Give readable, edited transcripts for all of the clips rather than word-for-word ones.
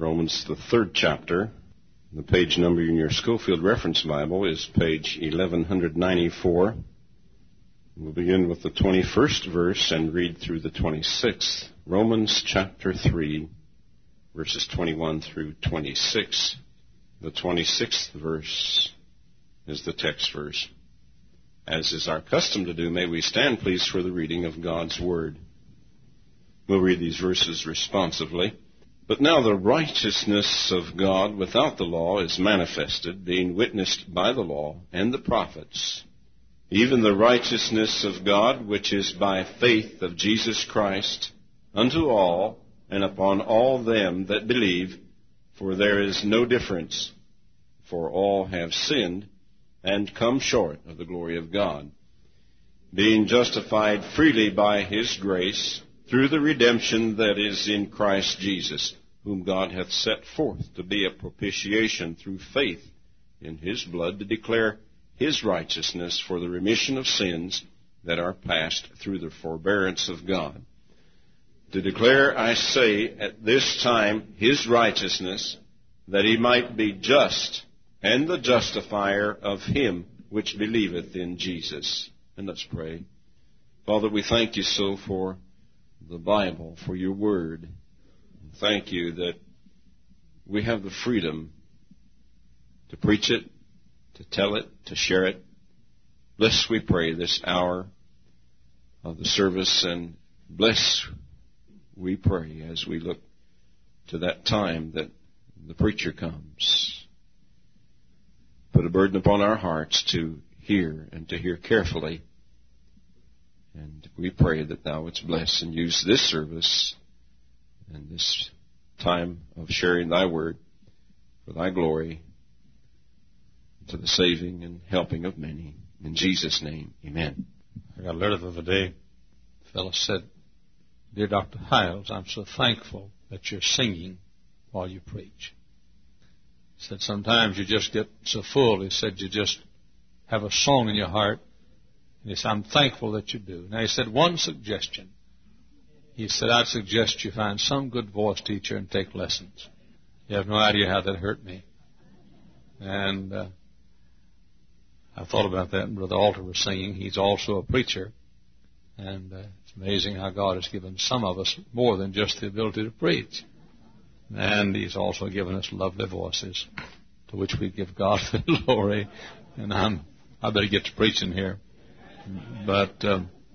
Romans, the 3rd chapter. The page number in your Schofield Reference Bible is page 1194. We'll begin with the 21st verse and read through the 26th. Romans chapter 3, verses 21 through 26. The 26th verse is the text verse. As is our custom to do, may we stand, please, for the reading of God's Word. We'll read these verses responsively. But now the righteousness of God without the law is manifested, being witnessed by the law and the prophets, even the righteousness of God which is by faith of Jesus Christ unto all and upon all them that believe, for there is no difference, for all have sinned and come short of the glory of God, being justified freely by His grace through the redemption that is in Christ Jesus, whom God hath set forth to be a propitiation through faith in His blood, to declare His righteousness for the remission of sins that are past through the forbearance of God. To declare, I say, at this time His righteousness, that He might be just and the justifier of him which believeth in Jesus. And let's pray. Father, we thank You so for the Bible, for Your Word. Thank You that we have the freedom to preach it, to tell it, to share it. Bless, we pray, this hour of the service, and bless, we pray, as we look to that time that the preacher comes. Put a burden upon our hearts to hear and to hear carefully. And we pray that Thou wouldst bless and use this service and this time of sharing Thy Word for Thy glory, to the saving and helping of many. In Jesus' name, amen. I got a letter the other day. The fellow said, Dear Dr. Hiles, I'm so thankful that you're singing while you preach. He said, sometimes you just get so full. He said, you just have a song in your heart. And he said, I'm thankful that you do. Now, he said, one suggestion. He said, I'd suggest you find some good voice teacher and take lessons. You have no idea how that hurt me. And I thought about that, and Brother Alter was singing. He's also a preacher. And it's amazing how God has given some of us more than just the ability to preach. And He's also given us lovely voices, to which we give God the glory. And I better get to preaching here. But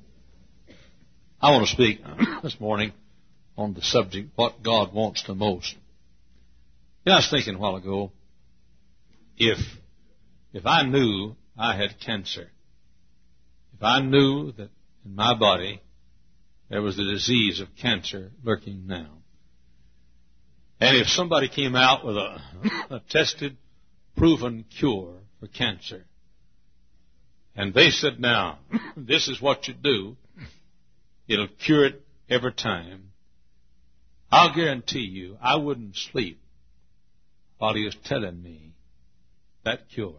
I want to speak this morning on the subject, what God wants the most. I was thinking a while ago, if I knew I had cancer, if I knew that in my body there was the disease of cancer lurking now, and if somebody came out with a tested, proven cure for cancer, and they said, now, this is what you do, it'll cure it every time, I'll guarantee you I wouldn't sleep while He was telling me that cure.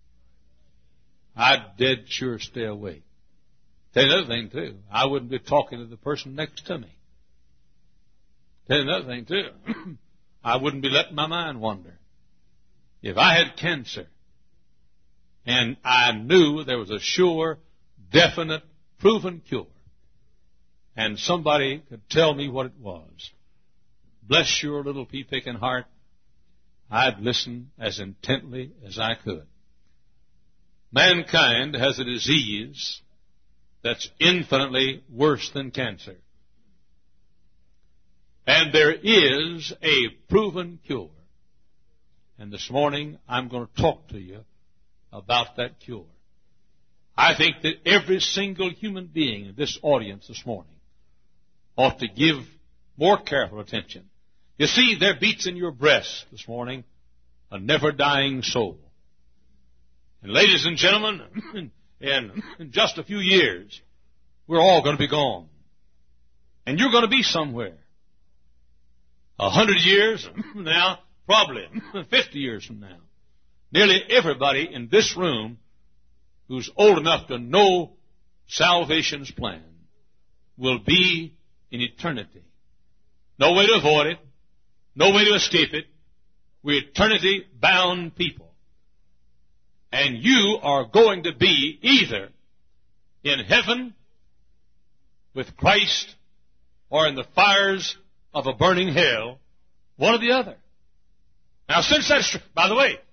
I'd dead sure stay awake. Tell you another thing, too. I wouldn't be talking to the person next to me. Tell you another thing, too. I wouldn't be letting my mind wander. If I had cancer and I knew there was a sure, definite, proven cure, and somebody could tell me what it was, bless your little pea-picking heart, I'd listen as intently as I could. Mankind has a disease that's infinitely worse than cancer. And there is a proven cure. And this morning, I'm going to talk to you about that cure. I think that every single human being in this audience this morning ought to give more careful attention. You see, there beats in your breast this morning a never-dying soul. And ladies and gentlemen, in just a few years, we're all going to be gone. And you're going to be somewhere. 100 years from now, probably 50 years from now. Nearly everybody in this room who's old enough to know salvation's plan will be in eternity. No way to avoid it. No way to escape it. We're eternity-bound people. And you are going to be either in heaven with Christ or in the fires of a burning hell, one or the other. Now, since that's true, by the way,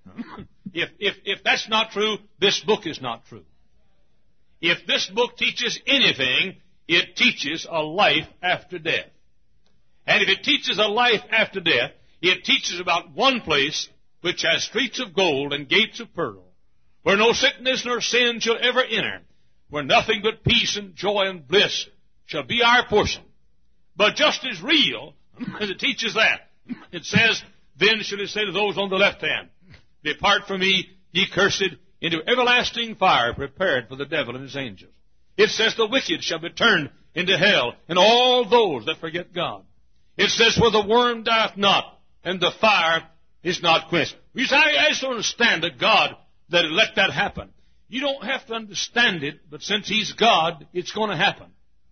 if that's not true, this book is not true. If this book teaches anything, it teaches a life after death. And if it teaches a life after death, it teaches about one place which has streets of gold and gates of pearl, where no sickness nor sin shall ever enter, where nothing but peace and joy and bliss shall be our portion. But just as real as it teaches that, it says, then shall it say to those on the left hand, depart from me, ye cursed, into everlasting fire prepared for the devil and his angels. It says the wicked shall be turned into hell, and all those that forget God. It says where the worm dieth not, and the fire is not quenched. You say, I just don't understand that God that let that happen. You don't have to understand it, but since He's God, it's going to happen.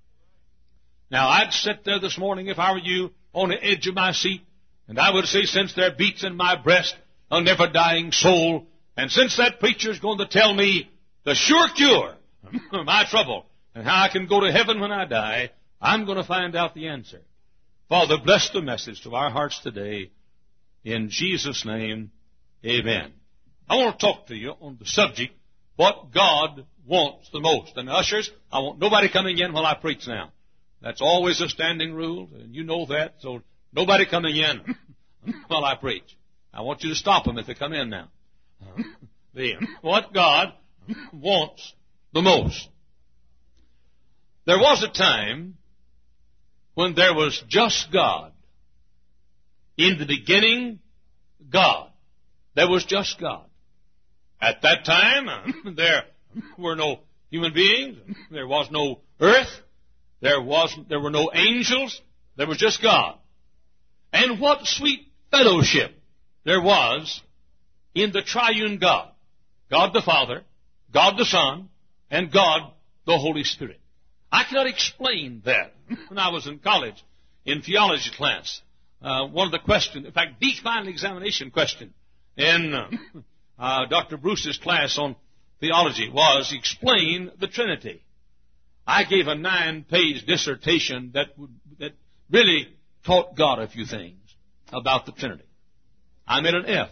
Now, I'd sit there this morning, if I were you, on the edge of my seat, and I would say, since there beats in my breast a never-dying soul, and since that preacher's going to tell me the sure cure of my trouble and how I can go to heaven when I die, I'm going to find out the answer. Father, bless the message to our hearts today. In Jesus' name, amen. I want to talk to you on the subject, what God wants the most. And ushers, I want nobody coming in while I preach now. That's always a standing rule, and you know that, so nobody coming in while I preach. I want you to stop them if they come in now. What God wants the most. There was a time when there was just God. In the beginning, God. There was just God. At that time, there were no human beings. There was no earth. There were no angels. There was just God. And what sweet fellowship there was in the triune God. God the Father, God the Son, and God the Holy Spirit. I cannot explain that. When I was in college, in theology class, one of the questions, in fact, the final examination question in Dr. Bruce's class on theology was explain the Trinity. I gave a 9-page dissertation that really taught God a few things about the Trinity. I made an F.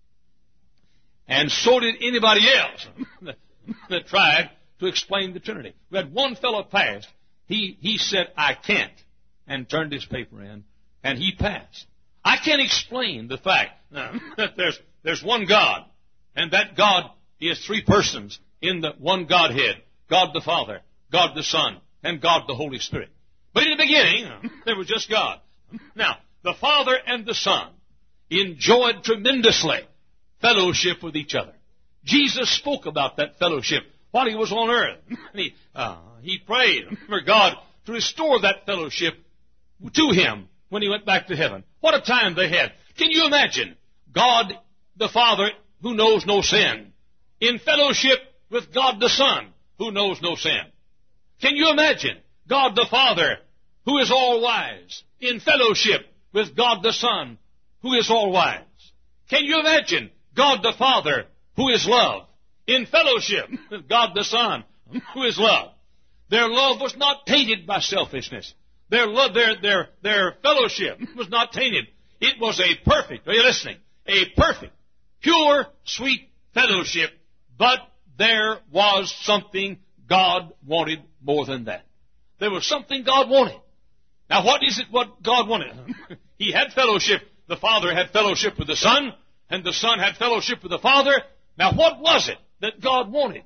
And so did anybody else that tried to explain the Trinity. We had one fellow pass. He said, I can't, and turned his paper in, and he passed. I can't explain the fact that there's one God, and that God is three persons in the one Godhead, God the Father, God the Son, and God the Holy Spirit. But in the beginning, there was just God. Now, the Father and the Son enjoyed tremendously fellowship with each other. Jesus spoke about that fellowship while He was on earth. He prayed for God to restore that fellowship to Him when He went back to heaven. What a time they had. Can you imagine God the Father, who knows no sin, in fellowship with God the Son, who knows no sin? Can you imagine God the Father, who is all-wise, in fellowship with God the Son, who is all-wise? Can you imagine God the Father, who is love, in fellowship with God the Son, who is love? Their love was not tainted by selfishness. Their fellowship was not tainted. It was a perfect, are you listening? A perfect, pure, sweet fellowship, but there was something God wanted more than that. There was something God wanted. Now, what is it what God wanted? He had fellowship. The Father had fellowship with the Son, and the Son had fellowship with the Father. Now, what was it that God wanted?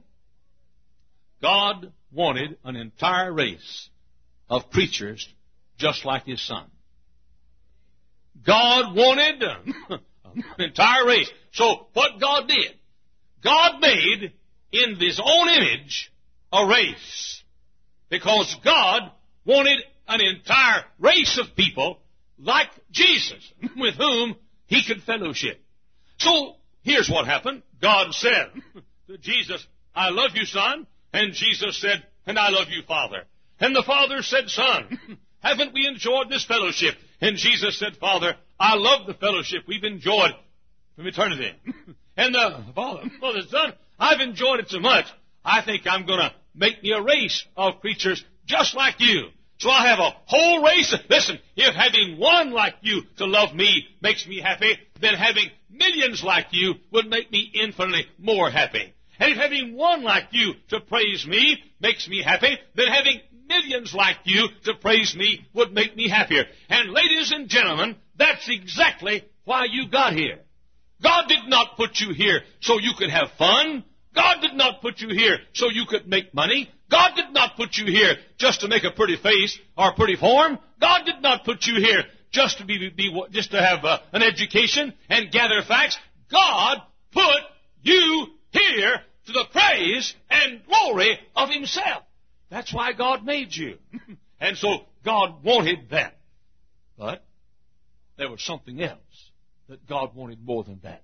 God wanted an entire race of creatures just like His Son. God wanted an entire race. So, what God did, God made in His own image a race. Because God wanted an entire race of people like Jesus, with whom He could fellowship. So, here's what happened. God said to Jesus, I love you, Son. And Jesus said, and I love you, Father. And the Father said, Son, haven't we enjoyed this fellowship? And Jesus said, Father, I love the fellowship we've enjoyed from eternity. And the Father, the Son, I've enjoyed it so much, I think I'm going to make me a race of creatures just like you. So I have a whole race. Listen, if having one like you to love me makes me happy, then having millions like you would make me infinitely more happy. And if having one like you to praise me makes me happy, then having millions like you to praise me would make me happier. And ladies and gentlemen, that's exactly why you got here. God did not put you here so you could have fun. God did not put you here so you could make money. God did not put you here just to make a pretty face or a pretty form. God did not put you here just to have an education and gather facts. God put you here to the praise and glory of Himself. That's why God made you. And so God wanted that. But there was something else that God wanted more than that.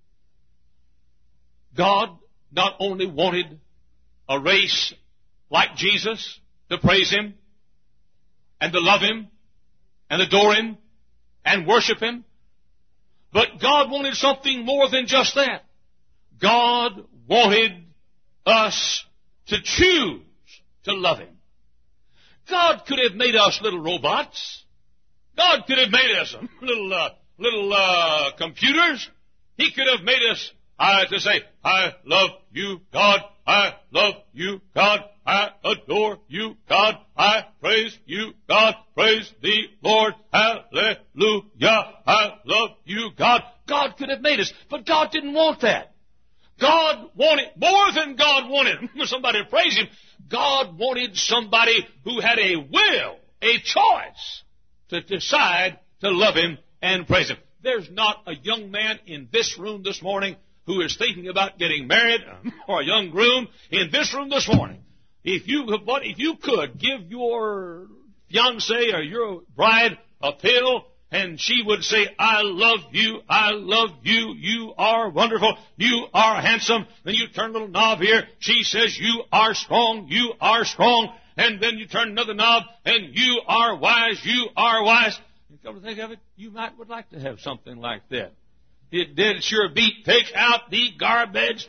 God not only wanted a race like Jesus to praise Him and to love Him and adore Him and worship Him, but God wanted something more than just that. God wanted us to choose to love Him. God could have made us little robots. God could have made us little computers. He could have made us to say, I love you, God. I love you, God. I adore you, God. I praise you, God. Praise the Lord. Hallelujah. I love you, God. God could have made us, but God didn't want that. God wanted more than God wanted. Somebody praise Him. God wanted somebody who had a will, a choice to decide to love Him and praise Him. There's not a young man in this room this morning who is thinking about getting married, or a young groom in this room this morning. If you could give your fiancée or your bride a pill, and she would say, I love you, you are wonderful, you are handsome. Then you turn a little knob here, she says, you are strong, and then you turn another knob, and you are wise. And come to think of it, you would like to have something like that. It did sure beat, take out the garbage.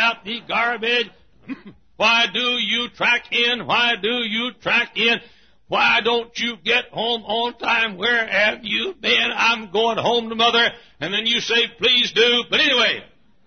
Why do you track in? Why don't you get home on time? Where have you been? I'm going home to Mother. And then you say, please do. But anyway,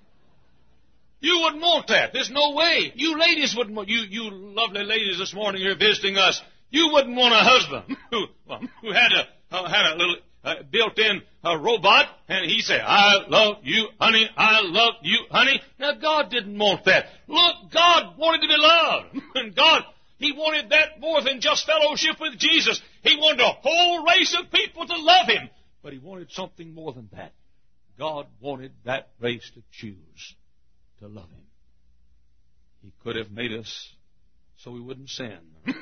you wouldn't want that. There's no way. You ladies wouldn't want, you lovely ladies this morning who are visiting us, you wouldn't want a husband who had a little built-in robot, and he said, I love you, honey. Now, God didn't want that. Look, God wanted to be loved. And God, He wanted that more than just fellowship with Jesus. He wanted a whole race of people to love Him. But He wanted something more than that. God wanted that race to choose to love Him. He could have made us so we wouldn't sin.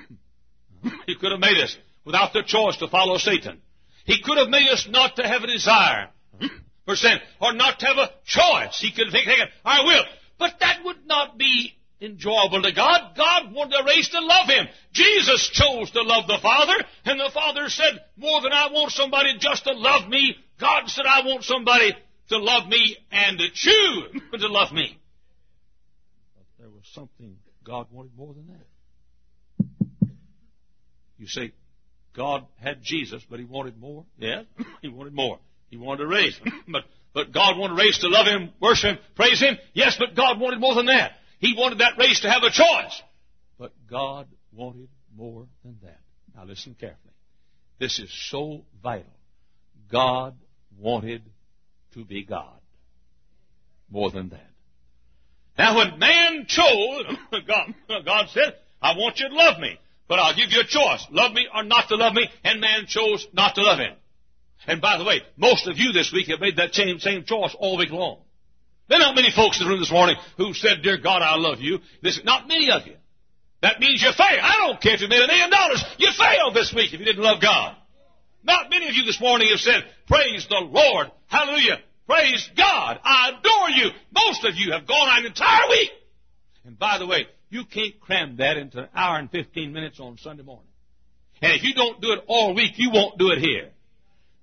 He could have made us without the choice to follow Satan. He could have made us not to have a desire for sin, or not to have a choice. He could have taken our will. But that would not be enjoyable to God. God wanted a race to love Him. Jesus chose to love the Father, and the Father said, more than I want somebody just to love me, God said, I want somebody to love me and to choose to love me. But there was something God wanted more than that. You say, God had Jesus, but He wanted more? Yes, He wanted more. He wanted a race. But God wanted a race to love Him, worship Him, praise Him. Yes, but God wanted more than that. He wanted that race to have a choice. But God wanted more than that. Now listen carefully. This is so vital. God wanted to be God. More than that. Now when man chose, God said, I want you to love me. But I'll give you a choice, love me or not to love me, and man chose not to love Him. And by the way, most of you this week have made that same choice all week long. There are not many folks in the room this morning who said, dear God, I love you. Listen, not many of you. That means you failed. I don't care if you made $1 million. You failed this week if you didn't love God. Not many of you this morning have said, praise the Lord. Hallelujah. Praise God. I adore you. Most of you have gone an entire week. And by the way, you can't cram that into an hour and 15 minutes on Sunday morning. And if you don't do it all week, you won't do it here.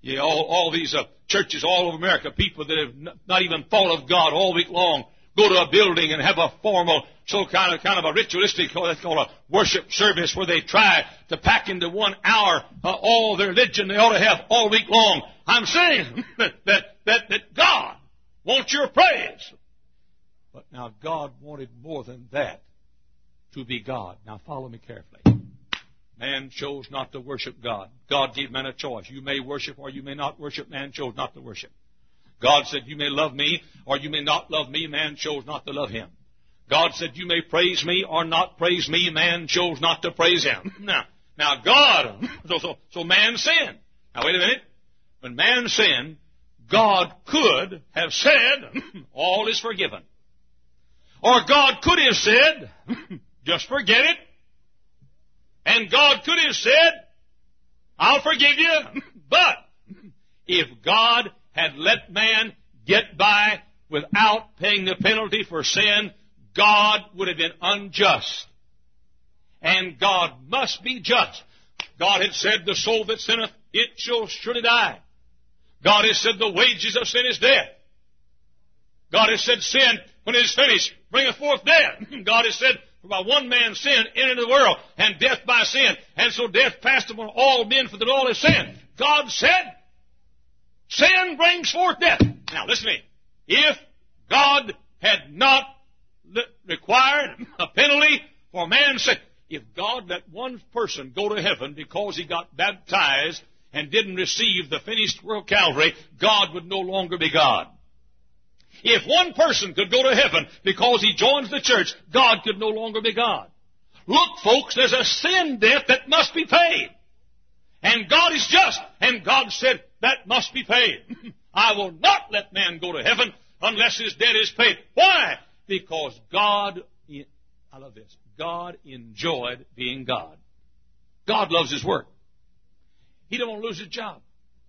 Yeah, all these churches all over America, people that have not even thought of God all week long, go to a building and have a formal, kind of a ritualistic, that's called a worship service, where they try to pack into 1 hour all the religion they ought to have all week long. I'm saying that God wants your praise. But now God wanted more than that to be God. Now follow me carefully. Man chose not to worship God. God gave man a choice. You may worship or you may not worship. Man chose not to worship. God said, you may love me or you may not love me. Man chose not to love him. God said, you may praise me or not praise me. Man chose not to praise him. Now God, so man sinned. Now wait a minute. When man sinned, God could have said, all is forgiven. Or God could have said, just forget it. And God could have said, I'll forgive you. But if God had let man get by without paying the penalty for sin, God would have been unjust. And God must be just. God had said, the soul that sinneth, it shall surely die. God has said, the wages of sin is death. God has said, sin, when it is finished, bringeth forth death. God has said, for by one man's sin entered into the world, and death by sin. And so death passed upon all men, for that all have sinned. God said, sin brings forth death. Now listen to me. If God had not required a penalty for man's sin, if God let one person go to heaven because he got baptized and didn't receive the finished work of Calvary, God would no longer be God. If one person could go to heaven because he joins the church, God could no longer be God. Look, folks, there's a sin debt that must be paid. And God is just. And God said, that must be paid. I will not let man go to heaven unless his debt is paid. Why? Because God, I love this, God enjoyed being God. God loves his work. He don't want to lose his job.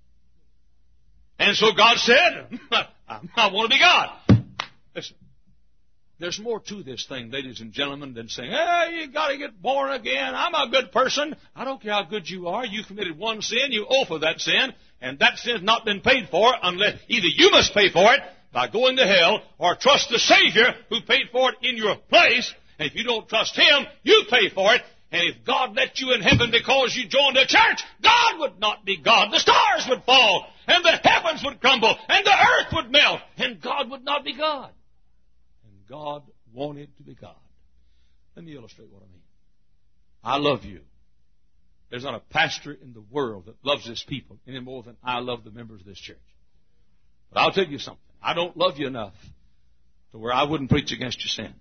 And so God said, I want to be God. Listen, there's more to this thing, ladies and gentlemen, than saying, hey, you got to get born again. I'm a good person. I don't care how good you are. You committed one sin. You owe for that sin. And that sin's not been paid for unless either you must pay for it by going to hell or trust the Savior who paid for it in your place. And if you don't trust him, you pay for it. And if God let you in heaven because you joined a church, God would not be God. The stars would fall, and the heavens would crumble, and the earth would melt, and God would not be God. And God wanted to be God. Let me illustrate what I mean. I love you. There's not a pastor in the world that loves his people any more than I love the members of this church. But I'll tell you something. I don't love you enough to where I wouldn't preach against your sins.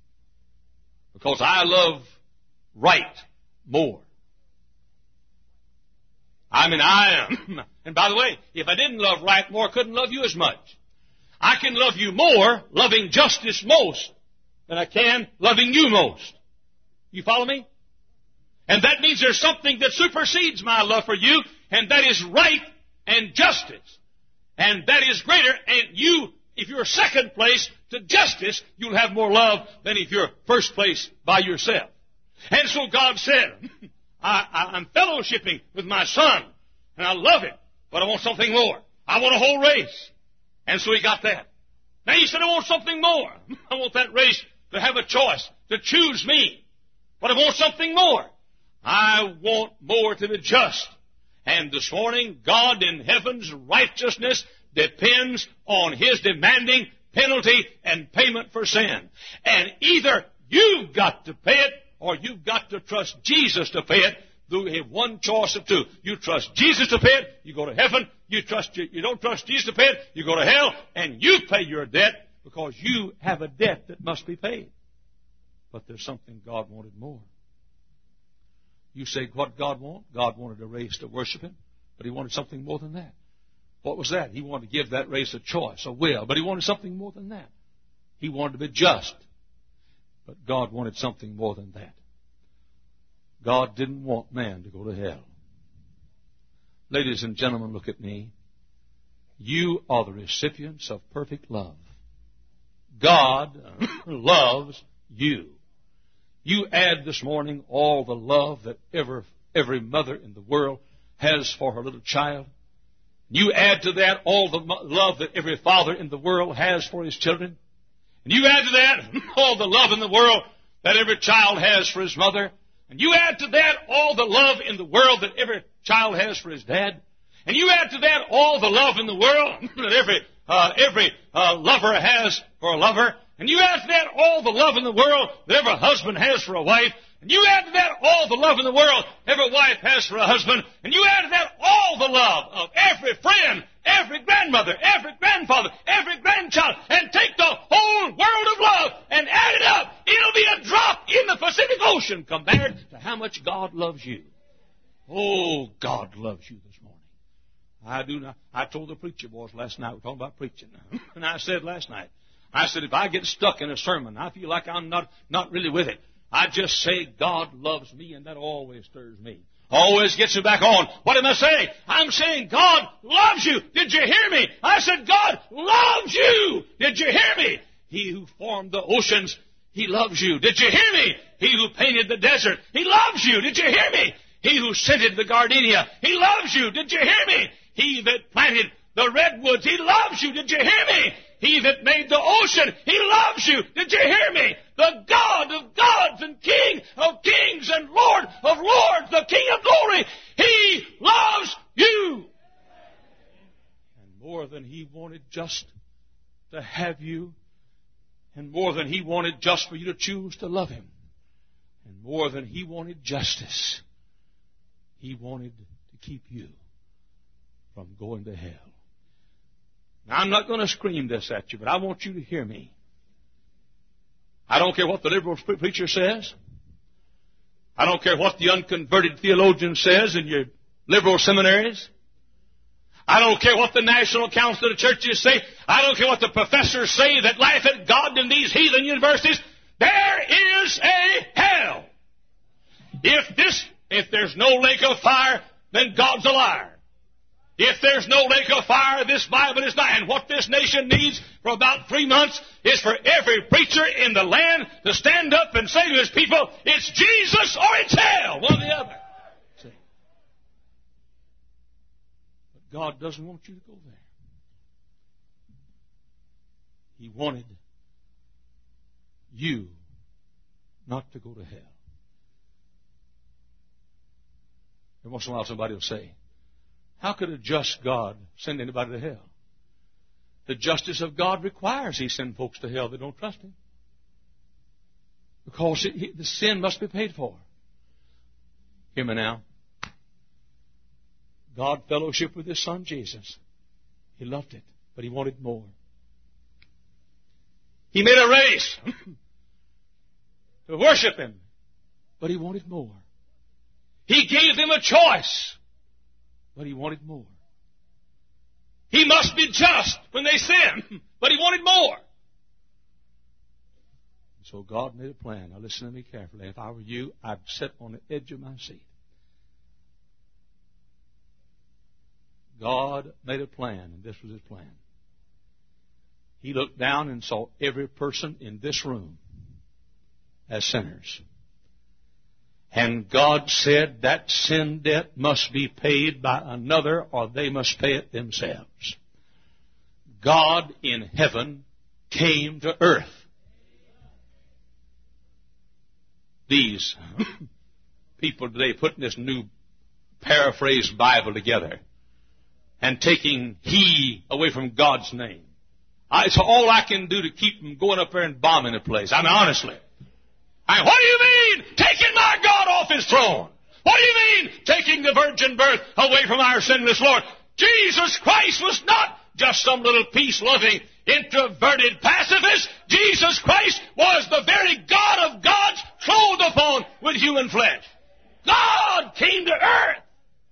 Because I love right more. I am. And by the way, if I didn't love right more, I couldn't love you as much. I can love you more, loving justice most, than I can loving you most. You follow me? And that means there's something that supersedes my love for you, and that is right and justice. And that is greater, and you, if you're second place to justice, you'll have more love than if you're first place by yourself. And so God said, I'm fellowshipping with my son, and I love it, but I want something more. I want a whole race. And so he got that. Now he said, I want something more. I want that race to have a choice, to choose me. But I want something more. I want more to be just. And this morning, God in heaven's righteousness depends on his demanding penalty and payment for sin. And either you've got to pay it, or you've got to trust Jesus to pay it. You have one choice of two. You trust Jesus to pay it, you go to heaven. You don't trust Jesus to pay it, you go to hell, and you pay your debt because you have a debt that must be paid. But there's something God wanted more. You say, what God want? God wanted a race to worship him, but he wanted something more than that. What was that? He wanted to give that race a choice, a will, but he wanted something more than that. He wanted to be just. But God wanted something more than that. God didn't want man to go to hell. Ladies and gentlemen, look at me. You are the recipients of perfect love. God loves you. You add this morning all the love that every mother in the world has for her little child, You add to that all the love that every father in the world has for his children. And you add to that all the love in the world that every child has for his mother. And you add to that all the love in the world that every child has for his dad. And you add to that all the love in the world that every lover has for a lover. And you add to that all the love in the world that every husband has for a wife. And you add to that all the love in the world every wife has for a husband. And you add to that all the love of every friend, every grandmother, every grandfather, every grandchild, and take the whole world of love and add it up. It'll be a drop in the Pacific Ocean compared to how much God loves you. Oh, God loves you this morning. I do not. I told the preacher boys last night, we're talking about preaching, and I said last night, I said, if I get stuck in a sermon, I feel like I'm not really with it. I just say, God loves me, and that always stirs me. Always gets me back on. What am I saying? I'm saying God loves you. Did you hear me? I said, God loves you. Did you hear me? He who formed the oceans, He loves you. Did you hear me? He who painted the desert, He loves you. Did you hear me? He who scented the gardenia, He loves you. Did you hear me? He that planted the redwoods, He loves you. Did you hear me? He that made the ocean, He loves you. Did you hear me? The God of gods and King of kings and Lord of lords, the King of glory, He loves you. And more than He wanted just to have you, and more than He wanted just for you to choose to love Him, and more than He wanted justice, He wanted to keep you from going to hell. Now, I'm not going to scream this at you, but I want you to hear me. I don't care what the liberal preacher says. I don't care what the unconverted theologian says in your liberal seminaries. I don't care what the National Council of the Churches say. I don't care what the professors say that laugh at God in these heathen universities. There is a hell. If there's no lake of fire, then God's a liar. If there's no lake of fire, this Bible is not. And what this nation needs for about 3 months is for every preacher in the land to stand up and say to his people, it's Jesus or it's hell, one or the other. See? But God doesn't want you to go there. He wanted you not to go to hell. Every once in a while somebody will say, how could a just God send anybody to hell? The justice of God requires He send folks to hell that don't trust Him. Because the sin must be paid for. Hear me now. God fellowshiped with His Son Jesus. He loved it, but He wanted more. He made a race to worship Him, but He wanted more. He gave them a choice, but He wanted more. He must be just when they sin, but He wanted more. So God made a plan. Now listen to me carefully. If I were you, I'd sit on the edge of my seat. God made a plan, and this was His plan. He looked down and saw every person in this room as sinners. And God said that sin debt must be paid by another, or they must pay it themselves. God in heaven came to earth. These people today putting this new paraphrased Bible together and taking he away from God's name. It's all I can do to keep them going up there and bombing the place. I mean, honestly. What do you mean, taking my God off His throne? What do you mean, taking the virgin birth away from our sinless Lord? Jesus Christ was not just some little peace-loving, introverted pacifist. Jesus Christ was the very God of gods, clothed upon with human flesh. God came to earth.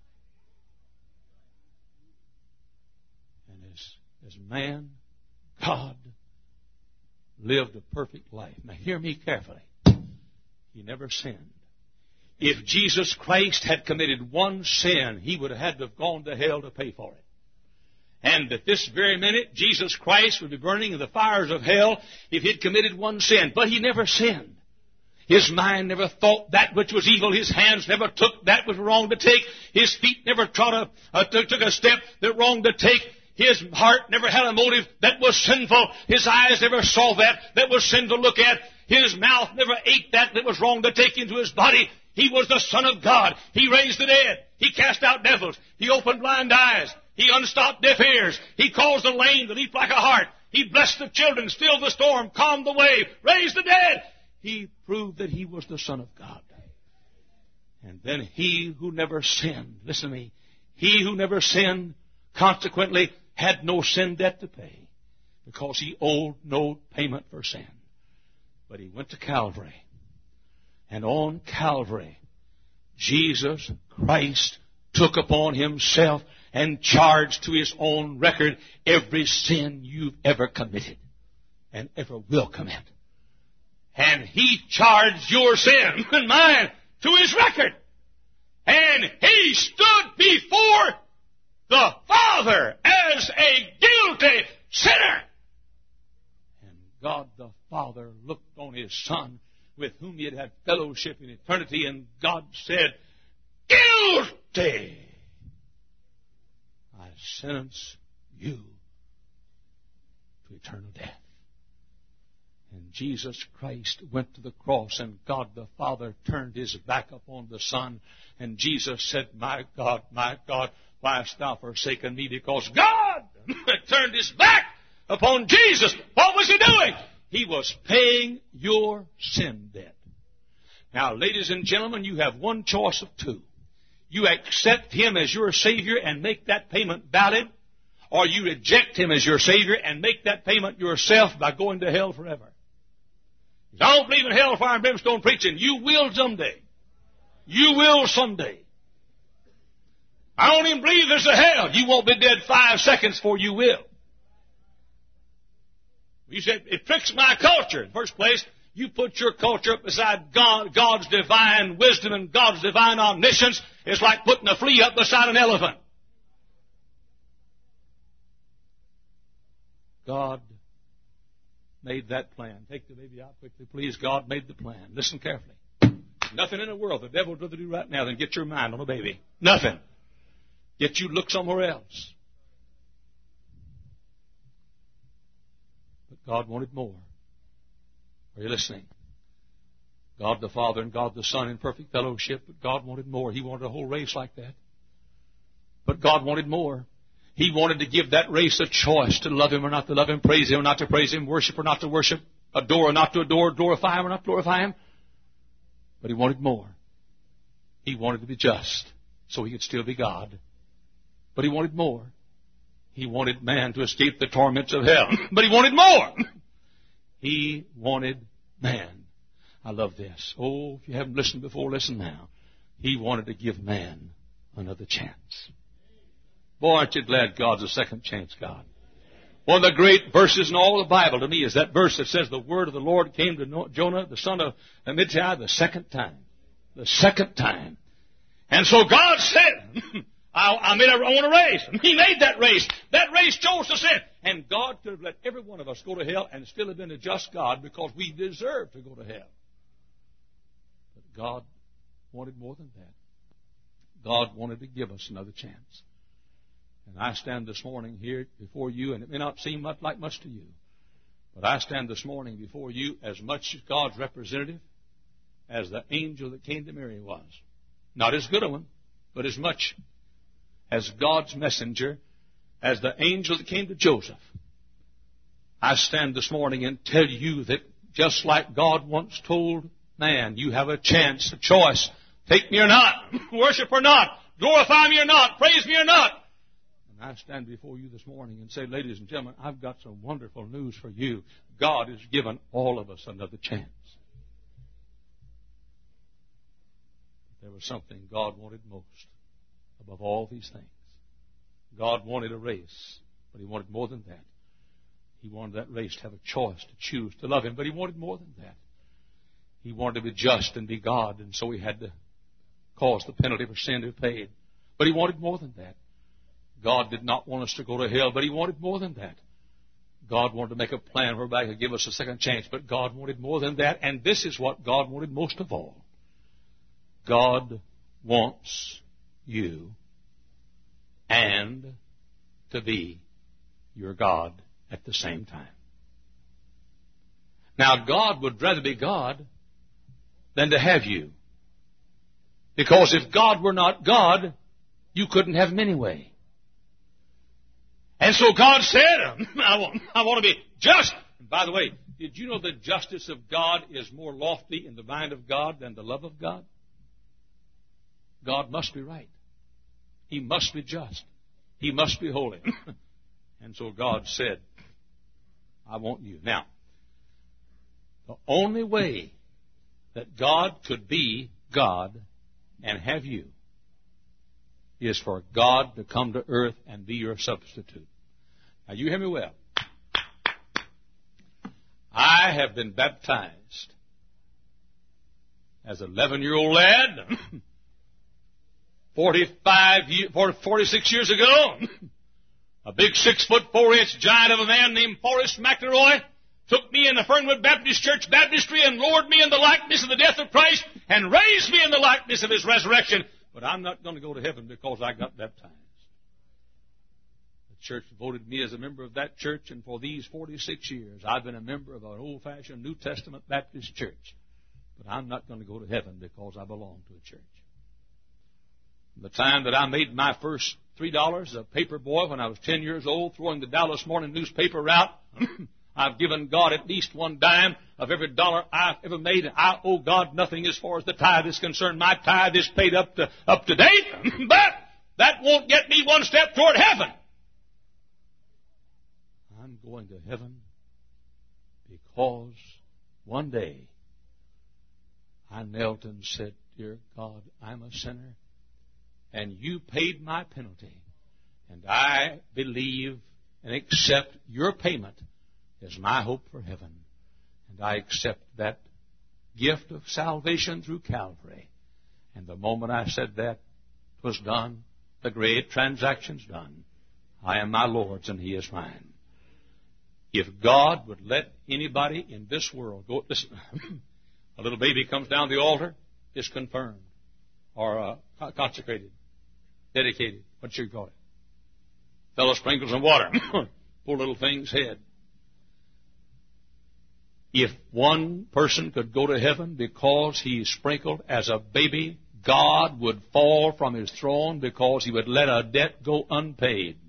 And as man, God lived a perfect life. Now hear me carefully. He never sinned. If Jesus Christ had committed one sin, He would have had to have gone to hell to pay for it. And at this very minute, Jesus Christ would be burning in the fires of hell if He'd committed one sin. But He never sinned. His mind never thought that which was evil. His hands never took that which was wrong to take. His feet never took a step that was wrong to take. His heart never had a motive that was sinful. His eyes never saw that was sin to look at. His mouth never ate that was wrong to take into his body. He was the Son of God. He raised the dead. He cast out devils. He opened blind eyes. He unstopped deaf ears. He caused the lame to leap like a hart. He blessed the children, stilled the storm, calmed the wave, raised the dead. He proved that He was the Son of God. And then He who never sinned, listen to me, He who never sinned, consequently, had no sin debt to pay because He owed no payment for sin. But He went to Calvary. And on Calvary, Jesus Christ took upon Himself and charged to His own record every sin you've ever committed and ever will commit. And He charged your sin and mine to His record. And He stood before the Father as a guilty sinner. And God the Father looked on His Son, with whom He had had fellowship in eternity, and God said, "Guilty! I sentence you to eternal death." And Jesus Christ went to the cross, and God the Father turned His back upon the Son, and Jesus said, my God, why hast thou forsaken me?" Because God had turned His back upon Jesus. What was He doing? He was paying your sin debt. Now, ladies and gentlemen, you have one choice of two. You accept Him as your Savior and make that payment valid, or you reject Him as your Savior and make that payment yourself by going to hell forever. I don't believe in hellfire and brimstone preaching. You will someday. You will someday. I don't even believe there's a hell. You won't be dead 5 seconds before you will. You said, it tricks my culture. In the first place, you put your culture up beside God's divine wisdom and God's divine omniscience. It's like putting a flea up beside an elephant. God made that plan. Take the baby out quickly, please. God made the plan. Listen carefully. Nothing in the world the devil would rather do right now than get your mind on a baby. Nothing. Get you to look somewhere else. But God wanted more. Are you listening? God the Father and God the Son in perfect fellowship, but God wanted more. He wanted a whole race like that. But God wanted more. He wanted to give that race a choice to love Him or not to love Him, praise Him or not to praise Him, worship or not to worship, adore or not to adore, glorify Him or not to glorify Him. But He wanted more. He wanted to be just so He could still be God. But He wanted more. He wanted man to escape the torments of hell. But He wanted more. He wanted man. I love this. Oh, if you haven't listened before, listen now. He wanted to give man another chance. Boy, aren't you glad God's a second chance God? One of the great verses in all the Bible to me is that verse that says the word of the Lord came to Jonah, the son of Amittai, the second time. The second time. And so God said, I want a race. He made that race. That race chose to sin. And God could have let every one of us go to hell and still have been a just God because we deserve to go to hell. But God wanted more than that. God wanted to give us another chance. And I stand this morning here before you, and it may not seem like much to you, but I stand this morning before you as much as God's representative as the angel that came to Mary was. Not as good a one, but as much as God's messenger, as the angel that came to Joseph. I stand this morning and tell you that just like God once told man, you have a chance, a choice. Take me or not, worship or not, glorify me or not, praise me or not. And I stand before you this morning and say, ladies and gentlemen, I've got some wonderful news for you. God has given all of us another chance. There was something God wanted most above all these things. God wanted a race, but He wanted more than that. He wanted that race to have a choice to choose to love Him, but He wanted more than that. He wanted to be just and be God, and so He had to cause the penalty for sin to be paid. But He wanted more than that. God did not want us to go to hell, but He wanted more than that. God wanted to make a plan whereby He could give us a second chance, but God wanted more than that, and this is what God wanted most of all. God wants you and to be your God at the same time. Now, God would rather be God than to have you. Because if God were not God, you couldn't have Him anyway. And so God said, I want to be just. And by the way, did you know the justice of God is more lofty in the mind of God than the love of God? God must be right. He must be just. He must be holy. And so God said, I want you. Now, the only way that God could be God and have you is for God to come to earth and be your substitute. Now, you hear me well. I have been baptized as an 11-year-old lad 46 years ago. A big 6'4" giant of a man named Forrest McElroy took me in the Fernwood Baptist Church baptistry and lowered me in the likeness of the death of Christ and raised me in the likeness of His resurrection. But I'm not going to go to heaven because I got baptized. The church voted me as a member of that church, and for these 46 years, I've been a member of an old-fashioned New Testament Baptist church. But I'm not going to go to heaven because I belong to a church. From the time that I made my first $3 as a paper boy when I was 10 years old, throwing the Dallas Morning newspaper out, I've given God at least one dime of every dollar I've ever made, and I owe God nothing as far as the tithe is concerned. My tithe is paid up to date, but that won't get me one step toward heaven. I'm going to heaven because one day I knelt and said, Dear God, I'm a sinner, and you paid my penalty, and I believe and accept your payment as my hope for heaven. And I accept that gift of salvation through Calvary. And the moment I said that, it was done. The great transaction's done. I am my Lord's and He is mine. If God would let anybody in this world go, listen, a little baby comes down the altar, is confirmed, or consecrated, dedicated, what you call it. Fellow sprinkles some water. Poor little thing's head. If one person could go to heaven because he's sprinkled as a baby, God would fall from His throne because He would let a debt go unpaid.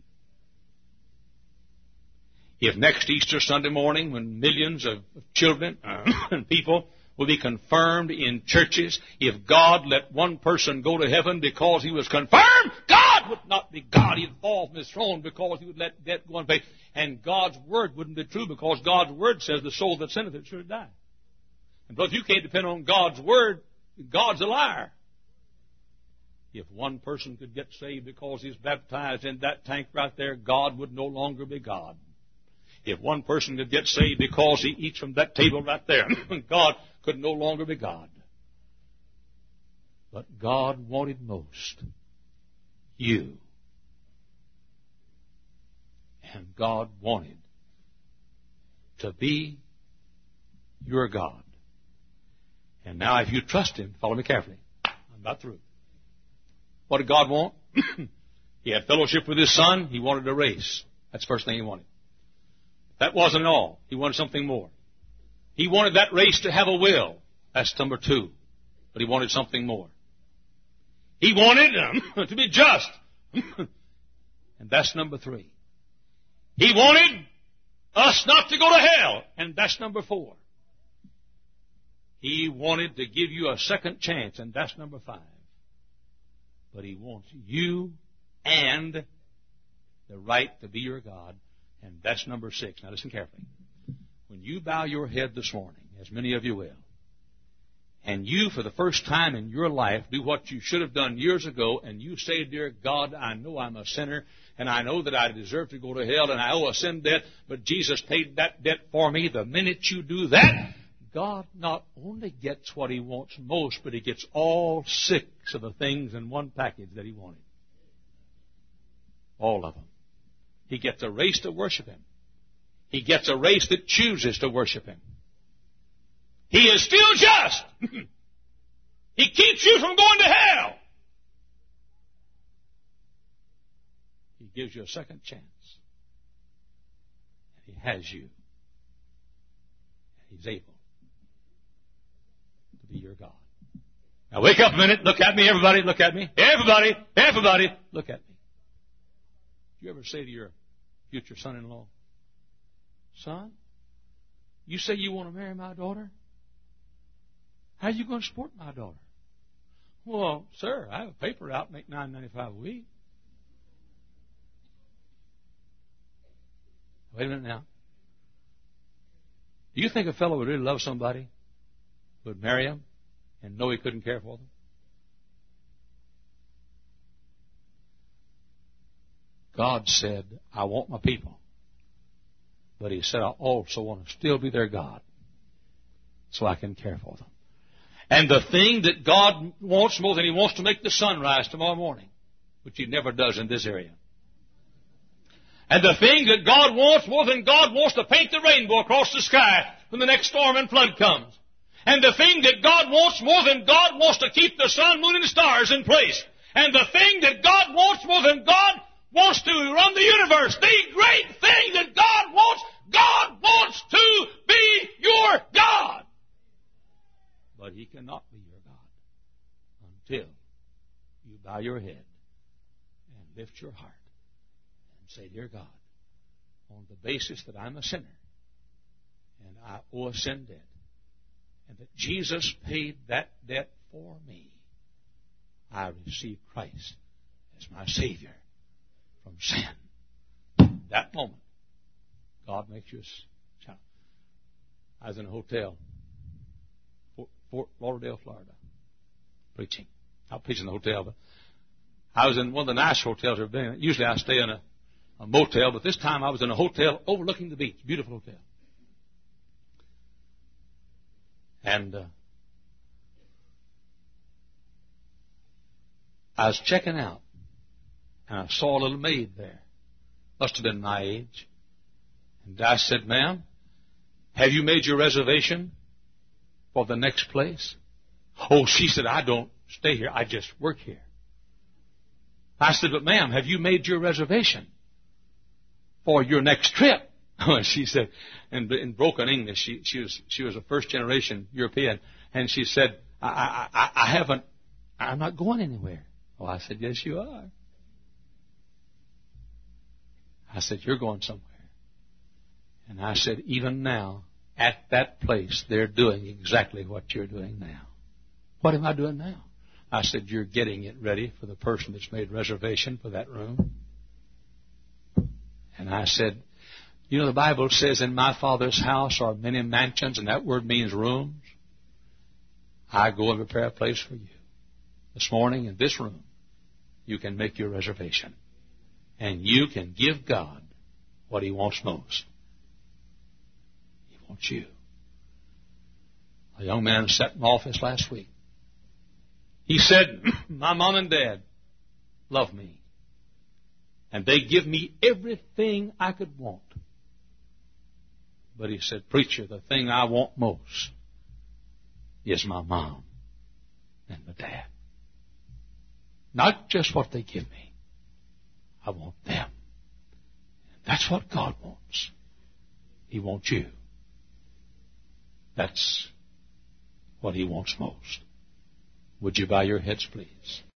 If next Easter Sunday morning, when millions of children and people will be confirmed in churches, if God let one person go to heaven because he was confirmed, God would not be God. He'd fall from His throne because He would let debt go unpaid. And God's Word wouldn't be true because God's Word says the soul that sinneth it should die. And brother, if you can't depend on God's Word, God's a liar. If one person could get saved because he's baptized in that tank right there, God would no longer be God. If one person could get saved because he eats from that table right there, God could no longer be God. But God wanted most you. And God wanted to be your God. And now if you trust Him, follow me carefully. I'm about through. What did God want? He had fellowship with His Son. He wanted a race. That's the first thing He wanted. That wasn't all. He wanted something more. He wanted that race to have a will. That's number 2. But He wanted something more. He wanted to be just. And that's number 3. He wanted us not to go to hell. And that's number 4. He wanted to give you a second chance. And that's number 5. But He wants you and the right to be your God. And that's number 6. Now listen carefully. When you bow your head this morning, as many of you will, and you, for the first time in your life, do what you should have done years ago, and you say, Dear God, I know I'm a sinner, and I know that I deserve to go to hell, and I owe a sin debt, but Jesus paid that debt for me. The minute you do that, God not only gets what He wants most, but He gets all 6 of the things in one package that He wanted. All of them. He gets a race to worship Him. He gets a race that chooses to worship Him. He is still just. He keeps you from going to hell. He gives you a second chance. And He has you. And He's able to be your God. Now wake up a minute. Look at me, everybody. Look at me. Everybody, look at me. Do you ever say to your future son-in-law, son, you say you want to marry my daughter? How are you going to support my daughter? Well, sir, I have a paper route, make $9.95 a week. Wait a minute now. Do you think a fellow would really love somebody who would marry him and know he couldn't care for them? God said, I want my people. But He said, I also want to still be their God so I can care for them. And the thing that God wants more than He wants to make the sun rise tomorrow morning, which He never does in this area. And the thing that God wants more than God wants to paint the rainbow across the sky when the next storm and flood comes. And the thing that God wants more than God wants to keep the sun, moon, and stars in place. And the thing that God wants more than God wants to run the universe. The great thing that God wants to be your God. But He cannot be your God until you bow your head and lift your heart and say, Dear God, on the basis that I'm a sinner and I owe a sin debt, and that Jesus paid that debt for me, I receive Christ as my Savior from sin. That moment, God makes you a child. I was in a hotel, Fort Lauderdale, Florida, preaching. Not preaching in the hotel, but I was in one of the nice hotels I've been in. Usually I stay in a motel, but this time I was in a hotel overlooking the beach. Beautiful hotel. And I was checking out, and I saw a little maid there. Must have been my age. And I said, ma'am, have you made your reservation for the next place? Oh, she said, I don't stay here. I just work here. I said, but ma'am, have you made your reservation for your next trip? She said, in broken English, she was a first generation European, and she said, I haven't, I'm not going anywhere. Oh, I said, yes, you are. I said, you're going somewhere. And I said, even now, at that place, they're doing exactly what you're doing now. What am I doing now? I said, you're getting it ready for the person that's made reservation for that room. And I said, you know, the Bible says, in my Father's house are many mansions, and that word means rooms. I go and prepare a place for you. This morning in this room, you can make your reservation. And you can give God what He wants most. He wants you. A young man sat in my office last week. He said, my mom and dad love me. And they give me everything I could want. But he said, preacher, the thing I want most is my mom and my dad. Not just what they give me. I want them. That's what God wants. He wants you. That's what He wants most. Would you bow your heads, please?